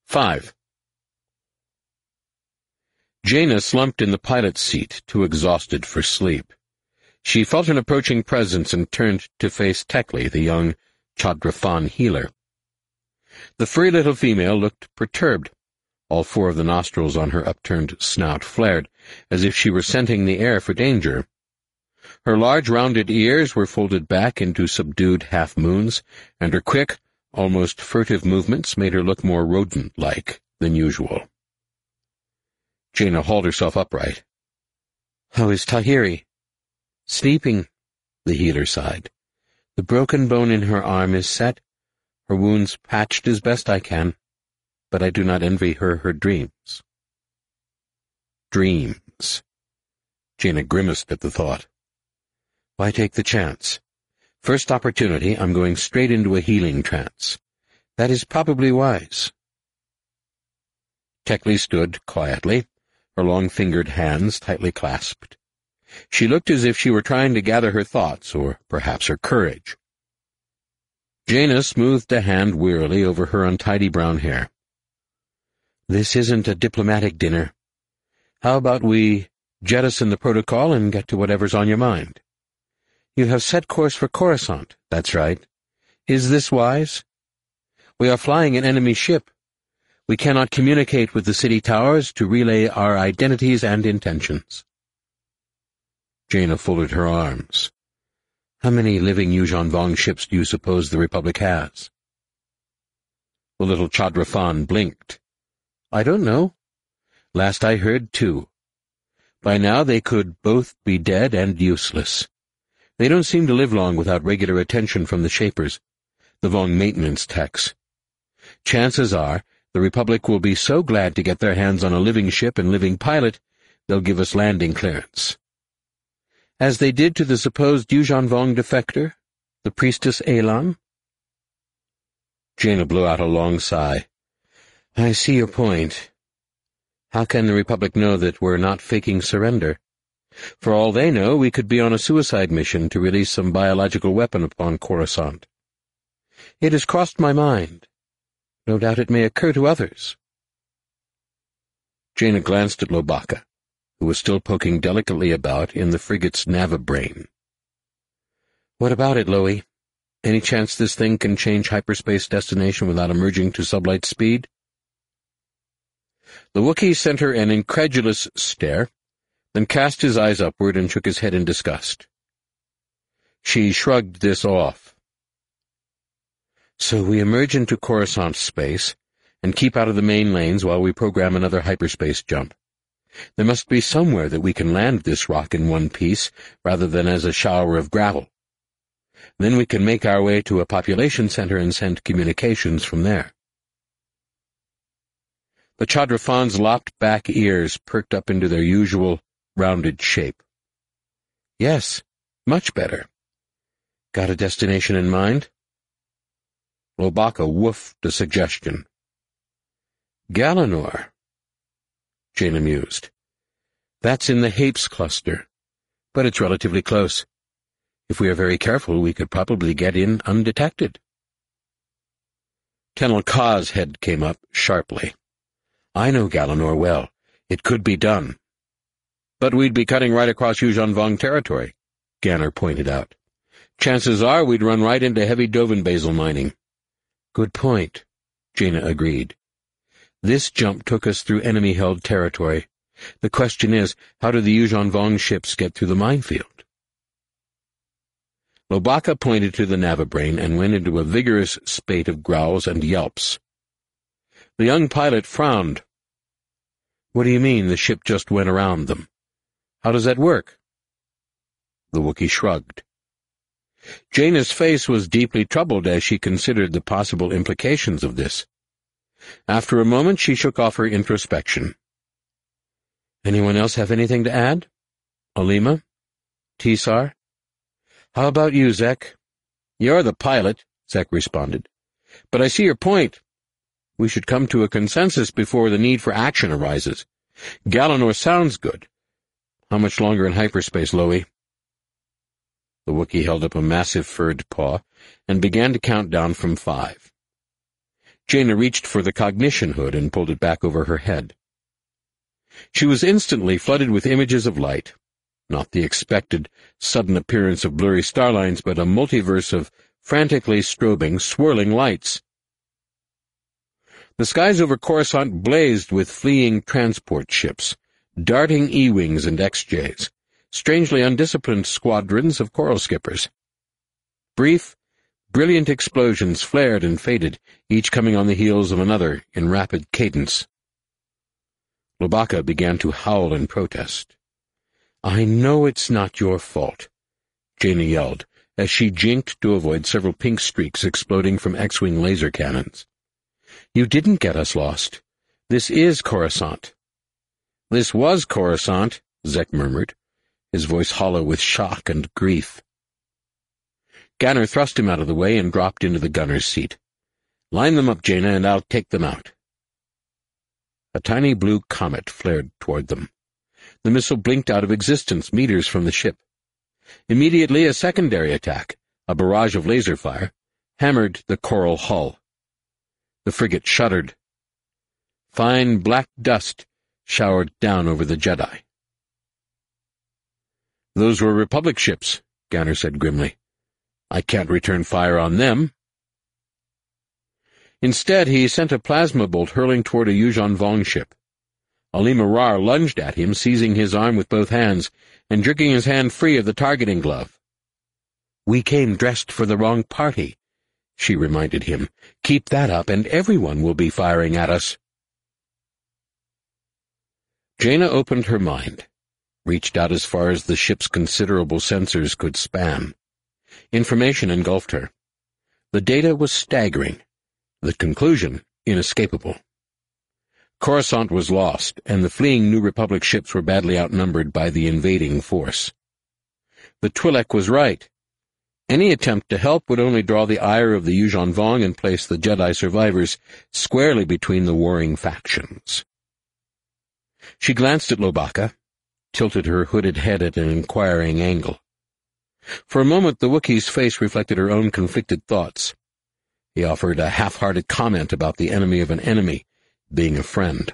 5. Jaina slumped in the pilot's seat, too exhausted for sleep. She felt an approaching presence and turned to face Tekli, the young Chadrafan healer. The furry little female looked perturbed. All 4 of the nostrils on her upturned snout flared, as if she were scenting the air for danger. Her large rounded ears were folded back into subdued half-moons, and her quick, almost furtive movements made her look more rodent-like than usual. Jaina hauled herself upright. "How is Tahiri?" "Sleeping," the healer sighed. "The broken bone in her arm is set, her wounds patched as best I can, but I do not envy her dreams." Dreams. Jaina grimaced at the thought. Why take the chance? First opportunity, I'm going straight into a healing trance. That is probably wise. Tekli stood quietly, her long-fingered hands tightly clasped. She looked as if she were trying to gather her thoughts, or perhaps her courage. Jaina smoothed a hand wearily over her untidy brown hair. "This isn't a diplomatic dinner. How about we jettison the protocol and get to whatever's on your mind? You have set course for Coruscant, that's right. Is this wise? We are flying an enemy ship. We cannot communicate with the city towers to relay our identities and intentions." Jaina folded her arms. "How many living Yuuzhan Vong ships do you suppose the Republic has?" The little Chadrafan blinked. "I don't know. Last I heard, 2. By now they could both be dead and useless. They don't seem to live long without regular attention from the Shapers, the Vong maintenance techs. Chances are the Republic will be so glad to get their hands on a living ship and living pilot, they'll give us landing clearance. As they did to the supposed Yuuzhan Vong defector, the priestess Elan." Jaina blew out a long sigh. "I see your point. How can the Republic know that we're not faking surrender? For all they know, we could be on a suicide mission to release some biological weapon upon Coruscant. It has crossed my mind. No doubt it may occur to others." Jaina glanced at Lobaka, who was still poking delicately about in the frigate's navabrain. "What about it, Loie? Any chance this thing can change hyperspace destination without emerging to sublight speed?" The Wookiee sent her an incredulous stare, then cast his eyes upward and shook his head in disgust. She shrugged this off. "So we emerge into Coruscant space and keep out of the main lanes while we program another hyperspace jump. There must be somewhere that we can land this rock in one piece rather than as a shower of gravel. Then we can make our way to a population center and send communications from there." The Chadrafan's lopped-back ears perked up into their usual rounded shape. "Yes, much better. Got a destination in mind?" Lobaka woofed a suggestion. "Galanor," Jaina mused. "That's in the Hapes cluster, but it's relatively close. If we are very careful, we could probably get in undetected." Tenel Ka's head came up sharply. "I know Galanor well. It could be done." "But we'd be cutting right across Yuuzhan Vong territory," Ganner pointed out. "Chances are we'd run right into heavy Dovin basil mining." "Good point," Jaina agreed. "This jump took us through enemy-held territory. The question is, how do the Yuuzhan Vong ships get through the minefield?" Lobaka pointed to the navabrain and went into a vigorous spate of growls and yelps. The young pilot frowned. "What do you mean the ship just went around them? How does that work?" The Wookiee shrugged. Jaina's face was deeply troubled as she considered the possible implications of this. After a moment, she shook off her introspection. "Anyone else have anything to add? Alima? Tisar? How about you, Zek?" "You're the pilot," Zek responded. "But I see your point. We should come to a consensus before the need for action arises. Galanor sounds good. How much longer in hyperspace, Loie?" The Wookiee held up a massive furred paw and began to count down from 5. Jaina reached for the cognition hood and pulled it back over her head. She was instantly flooded with images of light, not the expected sudden appearance of blurry starlines, but a multiverse of frantically strobing, swirling lights. The skies over Coruscant blazed with fleeing transport ships, darting E-wings and XJs, strangely undisciplined squadrons of coral skippers. Brief, brilliant explosions flared and faded, each coming on the heels of another in rapid cadence. Lubaka began to howl in protest. "I know it's not your fault," Jaina yelled, as she jinked to avoid several pink streaks exploding from X-wing laser cannons. "You didn't get us lost. This is Coruscant." "This was Coruscant," Zek murmured, his voice hollow with shock and grief. Ganner thrust him out of the way and dropped into the gunner's seat. "Line them up, Jaina, and I'll take them out." A tiny blue comet flared toward them. The missile blinked out of existence meters from the ship. Immediately a secondary attack, a barrage of laser fire, hammered the coral hull. The frigate shuddered. Fine black dust showered down over the Jedi. "Those were Republic ships," Ganner said grimly. "I can't return fire on them." Instead, he sent a plasma bolt hurling toward a Yuuzhan Vong ship. Ali Marar lunged at him, seizing his arm with both hands and jerking his hand free of the targeting glove. "We came dressed for the wrong party," she reminded him. "Keep that up, and everyone will be firing at us." Jaina opened her mind, reached out as far as the ship's considerable sensors could span. Information engulfed her. The data was staggering, the conclusion inescapable. Coruscant was lost, and the fleeing New Republic ships were badly outnumbered by the invading force. The Twi'lek was right. Any attempt to help would only draw the ire of the Yuuzhan Vong and place the Jedi survivors squarely between the warring factions. She glanced at Lubaka, tilted her hooded head at an inquiring angle. For a moment the Wookiee's face reflected her own conflicted thoughts. He offered a half-hearted comment about the enemy of an enemy being a friend.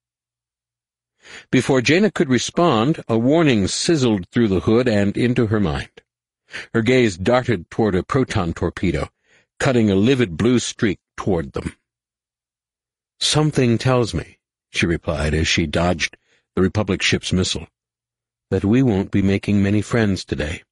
Before Jaina could respond, a warning sizzled through the hood and into her mind. Her gaze darted toward a proton torpedo, cutting a livid blue streak toward them. "Something tells me," she replied as she dodged the Republic ship's missile, "that we won't be making many friends today."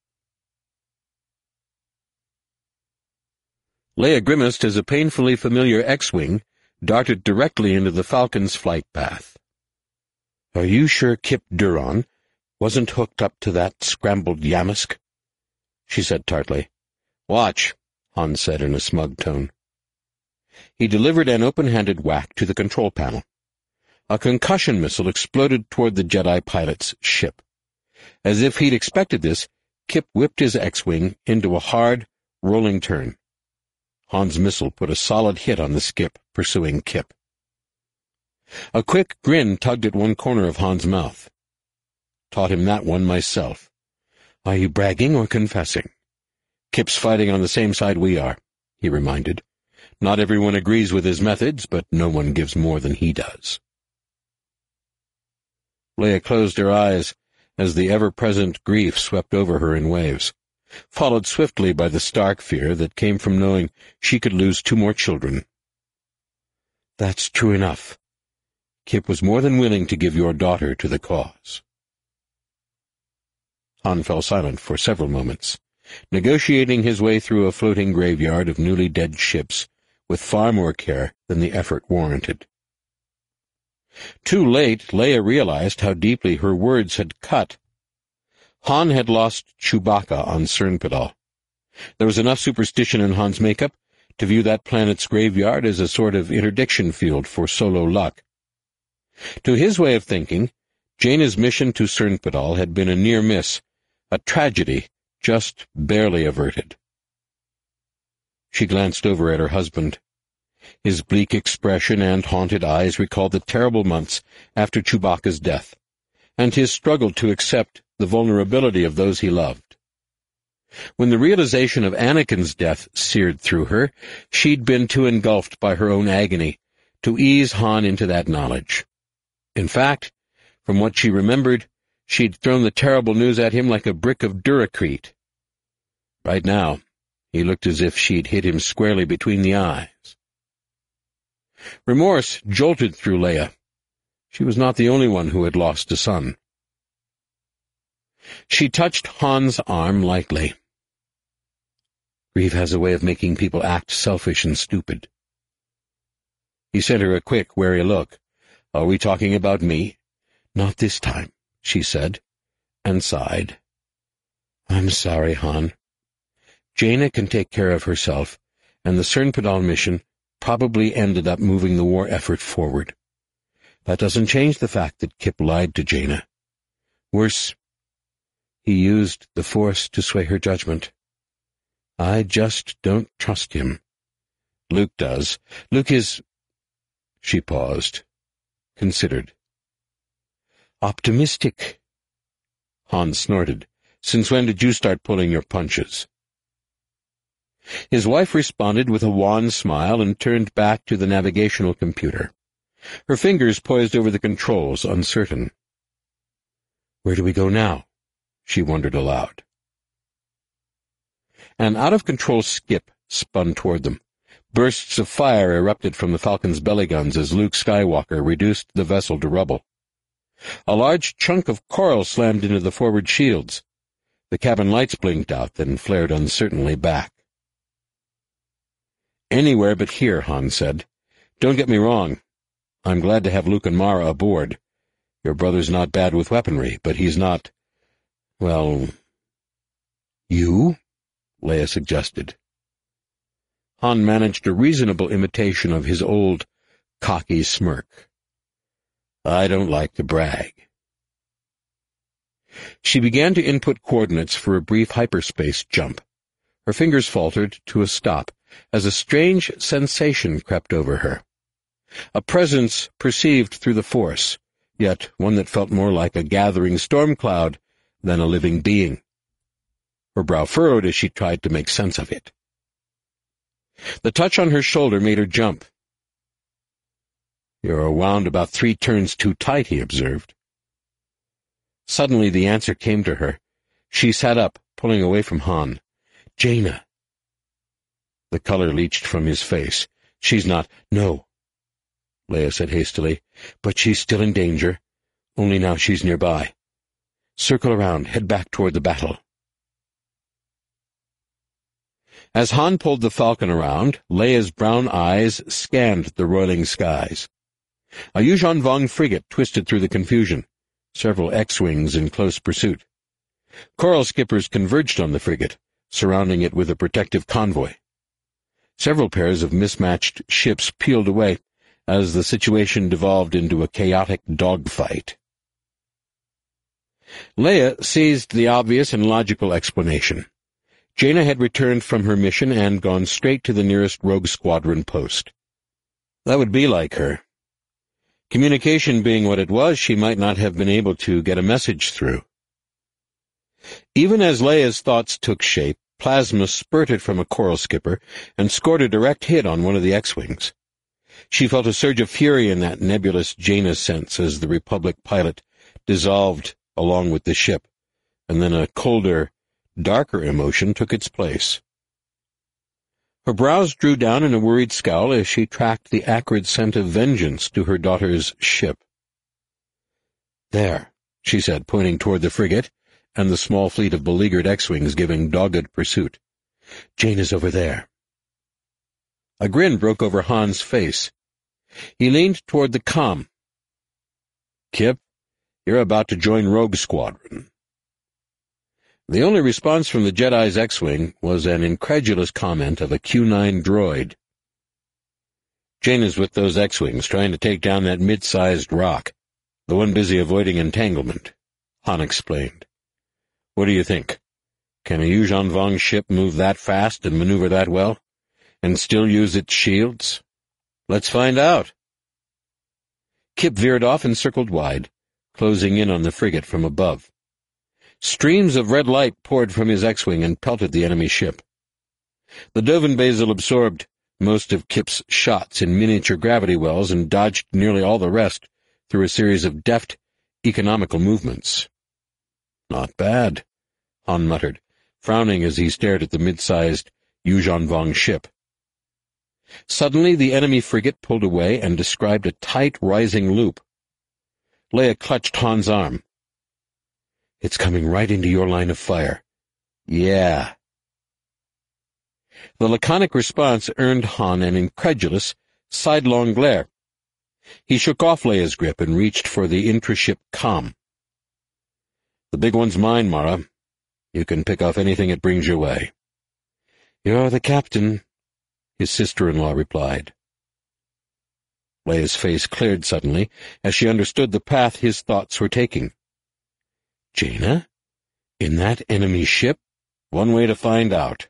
Leia grimaced as a painfully familiar X-wing darted directly into the Falcon's flight path. "Are you sure Kip Duron wasn't hooked up to that scrambled Yamsk?" she said tartly. "Watch," Han said in a smug tone. He delivered an open-handed whack to the control panel. A concussion missile exploded toward the Jedi pilot's ship. As if he'd expected this, Kip whipped his X-wing into a hard, rolling turn. Han's missile put a solid hit on the skip pursuing Kip. A quick grin tugged at one corner of Han's mouth. "Taught him that one myself. Are you bragging or confessing? Kip's fighting on the same side we are," he reminded. "Not everyone agrees with his methods, but no one gives more than he does." Leia closed her eyes as the ever-present grief swept over her in waves, followed swiftly by the stark fear that came from knowing she could lose 2 more children. "That's true enough. Kip was more than willing to give your daughter to the cause." Han fell silent for several moments, negotiating his way through a floating graveyard of newly dead ships with far more care than the effort warranted. Too late, Leia realized how deeply her words had cut. Han had lost Chewbacca on Cernpedal. There was enough superstition in Han's makeup to view that planet's graveyard as a sort of interdiction field for solo luck. To his way of thinking, Jaina's mission to Cernpedal had been a near miss, a tragedy just barely averted. She glanced over at her husband. His bleak expression and haunted eyes recalled the terrible months after Chewbacca's death, and his struggle to accept the vulnerability of those he loved. When the realization of Anakin's death seared through her, she'd been too engulfed by her own agony to ease Han into that knowledge. In fact, from what she remembered, she'd thrown the terrible news at him like a brick of Duracrete. Right now, he looked as if she'd hit him squarely between the eyes. Remorse jolted through Leia. She was not the only one who had lost a son. She touched Han's arm lightly. Grief has a way of making people act selfish and stupid. He sent her a quick, wary look. Are we talking about me? Not this time, she said, and sighed. I'm sorry, Han. Jaina can take care of herself, and the Cernpadal mission probably ended up moving the war effort forward. That doesn't change the fact that Kip lied to Jaina. Worse, he used the Force to sway her judgment. I just don't trust him. Luke does. Luke is— She paused, considered. Optimistic. Han snorted. Since when did you start pulling your punches? His wife responded with a wan smile and turned back to the navigational computer. Her fingers poised over the controls, uncertain. Where do we go now? She wondered aloud. An out-of-control skip spun toward them. Bursts of fire erupted from the Falcon's belly guns as Luke Skywalker reduced the vessel to rubble. A large chunk of coral slammed into the forward shields. The cabin lights blinked out, then flared uncertainly back. Anywhere but here, Han said. Don't get me wrong. I'm glad to have Luke and Mara aboard. Your brother's not bad with weaponry, but he's not— Well— You? Leia suggested. Han managed a reasonable imitation of his old, cocky smirk. I don't like to brag. She began to input coordinates for a brief hyperspace jump. Her fingers faltered to a stop as a strange sensation crept over her. A presence perceived through the Force, yet one that felt more like a gathering storm cloud than a living being. Her brow furrowed as she tried to make sense of it. The touch on her shoulder made her jump. You're wound about 3 turns too tight, he observed. Suddenly the answer came to her. She sat up, pulling away from Han. Jaina. The color leached from his face. She's not— No, Leia said hastily, but she's still in danger. Only now she's nearby. Circle around, head back toward the battle. As Han pulled the Falcon around, Leia's brown eyes scanned the roiling skies. A Yuuzhan Vong frigate twisted through the confusion, several X-wings in close pursuit. Coral skippers converged on the frigate, surrounding it with a protective convoy. Several pairs of mismatched ships peeled away as the situation devolved into a chaotic dogfight. Leia seized the obvious and logical explanation. Jaina had returned from her mission and gone straight to the nearest rogue squadron post. That would be like her. Communication being what it was, she might not have been able to get a message through. Even as Leia's thoughts took shape, plasma spurted from a coral skipper and scored a direct hit on one of the X-wings. She felt a surge of fury in that nebulous Jaina sense as the Republic pilot dissolved along with the ship, and then a colder, darker emotion took its place. Her brows drew down in a worried scowl as she tracked the acrid scent of vengeance to her daughter's ship. There, she said, pointing toward the frigate and the small fleet of beleaguered X-wings giving dogged pursuit. Jaina's over there. A grin broke over Han's face. He leaned toward the comm. Kip, you're about to join Rogue Squadron. The only response from the Jedi's X-wing was an incredulous comment of a Q-9 droid. Jaina's with those X-wings trying to take down that mid-sized rock, the one busy avoiding entanglement, Han explained. What do you think? Can a Yuuzhan Vong ship move that fast and maneuver that well, and still use its shields? Let's find out. Kip veered off and circled wide, closing in on the frigate from above. Streams of red light poured from his X-wing and pelted the enemy ship. The Dovin-Basil absorbed most of Kip's shots in miniature gravity wells and dodged nearly all the rest through a series of deft, economical movements. "Not bad," Han muttered, frowning as he stared at the mid-sized Yuuzhan Vong ship. Suddenly the enemy frigate pulled away and described a tight, rising loop. Leia clutched Han's arm. "It's coming right into your line of fire." "Yeah." The laconic response earned Han an incredulous, sidelong glare. He shook off Leia's grip and reached for the intra-ship comm. "The big one's mine, Mara. You can pick off anything it brings your way." "You're the captain," his sister-in-law replied. Leia's face cleared suddenly as she understood the path his thoughts were taking. Jaina? In that enemy ship? One way to find out.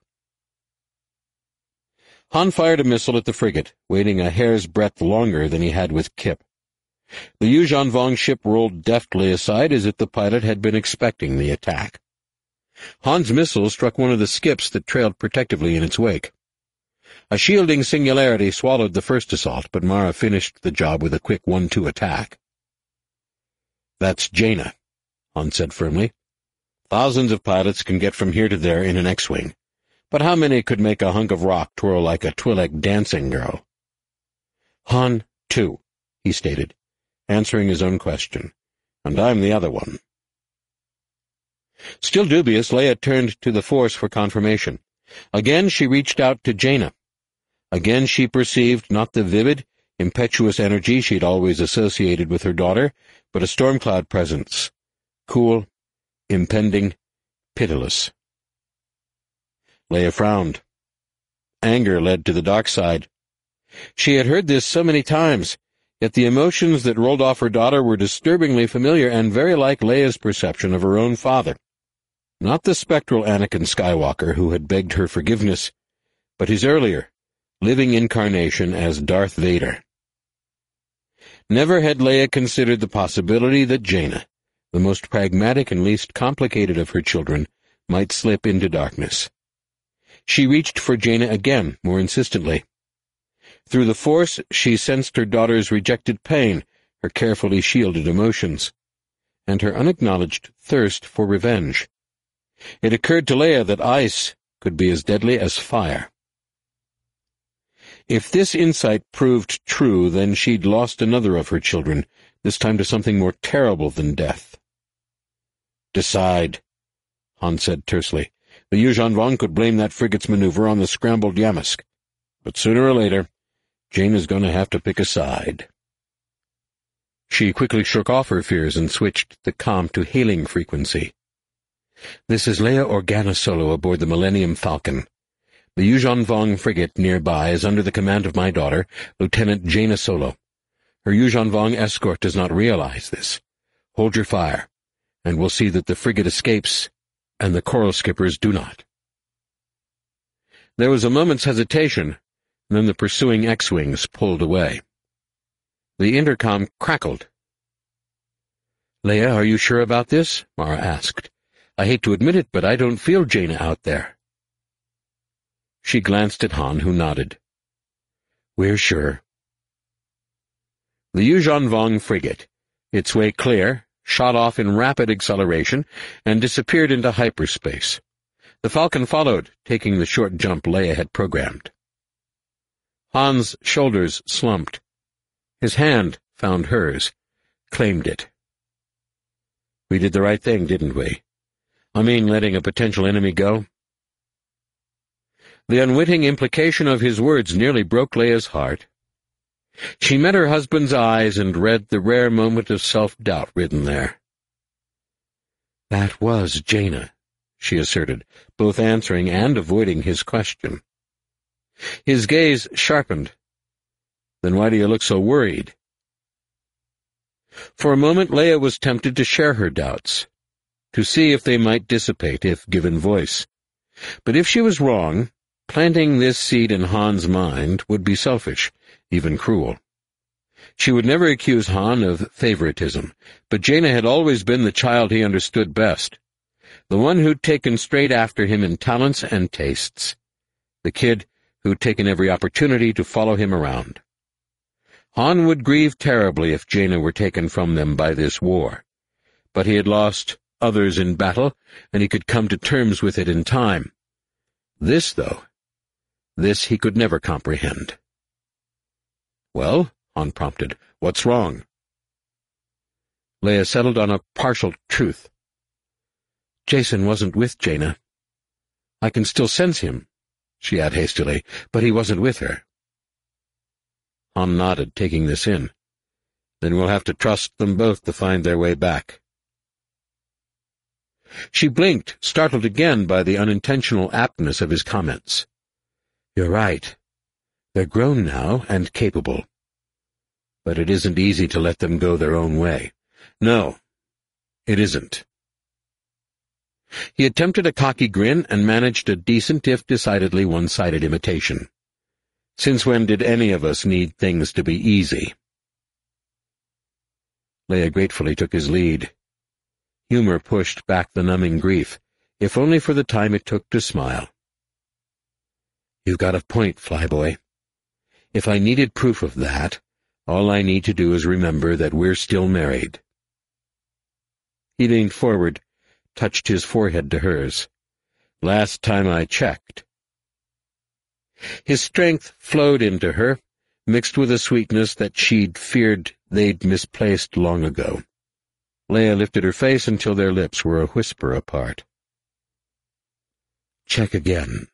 Han fired a missile at the frigate, waiting a hair's breadth longer than he had with Kip. The Yuuzhan Vong ship rolled deftly aside as if the pilot had been expecting the attack. Han's missile struck one of the skips that trailed protectively in its wake. A shielding singularity swallowed the first assault, but Mara finished the job with a quick 1-2 attack. "That's Jaina," Han said firmly. "Thousands of pilots can get from here to there in an X-wing. But how many could make a hunk of rock twirl like a Twi'lek dancing girl?" "Han, too," he stated, answering his own question. "And I'm the other one." Still dubious, Leia turned to the Force for confirmation. Again she reached out to Jaina. Again she perceived not the vivid, impetuous energy she'd always associated with her daughter, but a storm cloud presence. Cool, impending, pitiless. Leia frowned. Anger led to the dark side. She had heard this so many times, yet the emotions that rolled off her daughter were disturbingly familiar and very like Leia's perception of her own father. Not the spectral Anakin Skywalker who had begged her forgiveness, but his earlier, living incarnation as Darth Vader. Never had Leia considered the possibility that Jaina, the most pragmatic and least complicated of her children, might slip into darkness. She reached for Jaina again, more insistently. Through the Force, she sensed her daughter's rejected pain, her carefully shielded emotions, and her unacknowledged thirst for revenge. It occurred to Leia that ice could be as deadly as fire. If this insight proved true, then she'd lost another of her children, this time to something more terrible than death. "Decide," Han said tersely. "The Yuuzhan Vong could blame that frigate's maneuver on the scrambled Yamsk. But sooner or later, Jaina's going to have to pick a side." She quickly shook off her fears and switched the comm to hailing frequency. "This is Leia Organa Solo aboard the Millennium Falcon. The Yuuzhan Vong frigate nearby is under the command of my daughter, Lieutenant Jaina Solo. Her Yuuzhan Vong escort does not realize this. Hold your fire, and we'll see that the frigate escapes, and the coral skippers do not." There was a moment's hesitation, and then the pursuing X-wings pulled away. The intercom crackled. "Leia, are you sure about this?" Mara asked. "I hate to admit it, but I don't feel Jaina out there." She glanced at Han, who nodded. "We're sure." The Yuuzhan Vong frigate, its way clear, shot off in rapid acceleration and disappeared into hyperspace. The Falcon followed, taking the short jump Leia had programmed. Han's shoulders slumped. His hand found hers, claimed it. "We did the right thing, didn't we? I mean, letting a potential enemy go." The unwitting implication of his words nearly broke Leia's heart. She met her husband's eyes and read the rare moment of self-doubt written there. "That was Jaina," she asserted, both answering and avoiding his question. His gaze sharpened. "Then why do you look so worried?" For a moment Leia was tempted to share her doubts, to see if they might dissipate if given voice. But if she was wrong, planting this seed in Han's mind would be selfish, even cruel. She would never accuse Han of favoritism, but Jaina had always been the child he understood best. The one who'd taken straight after him in talents and tastes. The kid who'd taken every opportunity to follow him around. Han would grieve terribly if Jaina were taken from them by this war, but he had lost others in battle, and he could come to terms with it in time. This, though, this he could never comprehend. "Well," Han prompted, "what's wrong?" Leia settled on a partial truth. "Jacen wasn't with Jaina. I can still sense him," she added hastily, "but he wasn't with her." Han nodded, taking this in. "Then we'll have to trust them both to find their way back." She blinked, startled again by the unintentional aptness of his comments. "You're right. They're grown now and capable. But it isn't easy to let them go their own way. No, it isn't." He attempted a cocky grin and managed a decent, if decidedly one-sided imitation. Since when did any of us need things to be easy? Leia gratefully took his lead. Humor pushed back the numbing grief, if only for the time it took to smile. "You've got a point, Flyboy. If I needed proof of that, all I need to do is remember that we're still married." He leaned forward, touched his forehead to hers. "Last time I checked." His strength flowed into her, mixed with a sweetness that she'd feared they'd misplaced long ago. Leia lifted her face until their lips were a whisper apart. "Check again."